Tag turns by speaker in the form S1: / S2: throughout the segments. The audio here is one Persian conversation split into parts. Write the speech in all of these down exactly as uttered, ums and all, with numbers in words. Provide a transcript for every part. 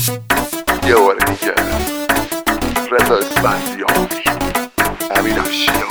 S1: یه بار دیگه رضا اسفندیار، امین افشیا.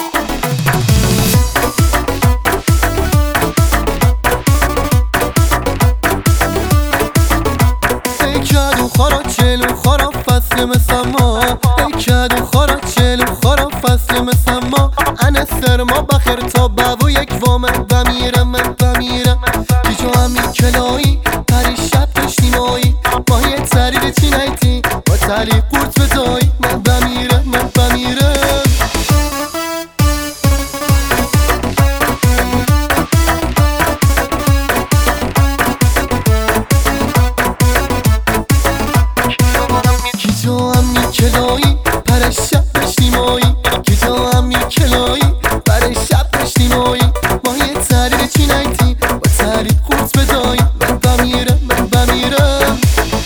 S2: ای کدو خارا چلو خارا فصل مثل ما، ای کدو خارا چلو خارا فصل مثل ما. انا سرما بخیر تا بابو یک وامن بمیرم من بمیرم. پیجو همی کلایی پری شب داشتیمایی، با یه ترید چی نیتی با تلی قورت بدایی. من بمیرم من بمیرم. کیجا همی کلایی پر شب داشتیمایی، کیجا همی کلایی پر شب داشتیمایی. ما یه ترید چی نیتی با تلی قورت بدایی. من بمیرم من بمیرم.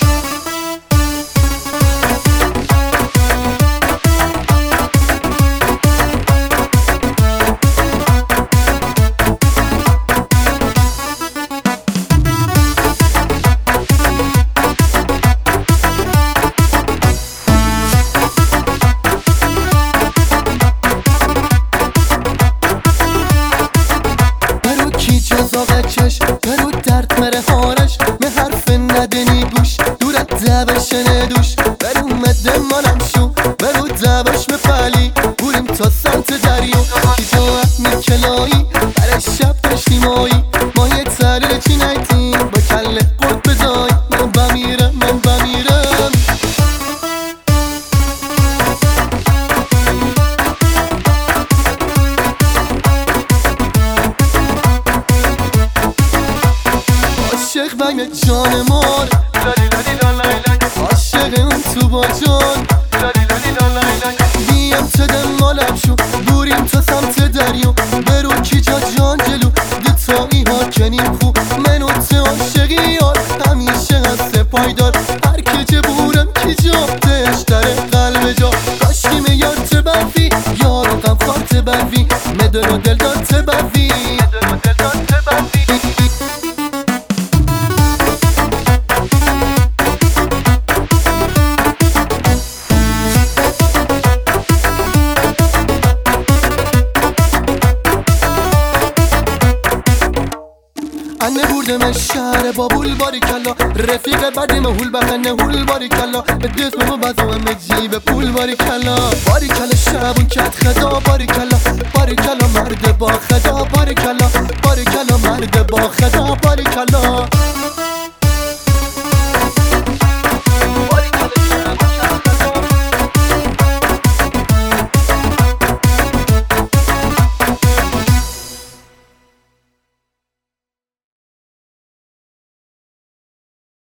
S2: چش برو درد مره هارش به حرف ندنی گوش دورت دوش ندوش. برو مده مالم شو برو دوش مفلی بوریم تا سمت دریا. کیجا همی کلایی برای شب داشتیمایی، ما یه تره چی نیتیم با کله قرد بدای. من بمیرم من بمیرم. عاشق بگه جان مار، عاشق اون تو با جان. بیم تده مالم شو بوریم تا سمت دریا. برو کیجا جان جلو ده تایی ها کنیم خوب. منو ته عاشقی یار همیشه هست پایدار. هر که چه بورم کیجا تهش داره قلب جا. کاشکی میار تبوی یارو غم خواه تبوی، مدن و دل دار تبوی. انه بردم شهر بابول باری کلا، رفیق بدی مهول بخنه هول باری کلا. به دست و بزو همه جیب پول باری کلا. باری کلا شبون کت خدا باری کلا، باری کلا مرد با خدا باری کلا، باری کلا مرد با خدا باری کلا.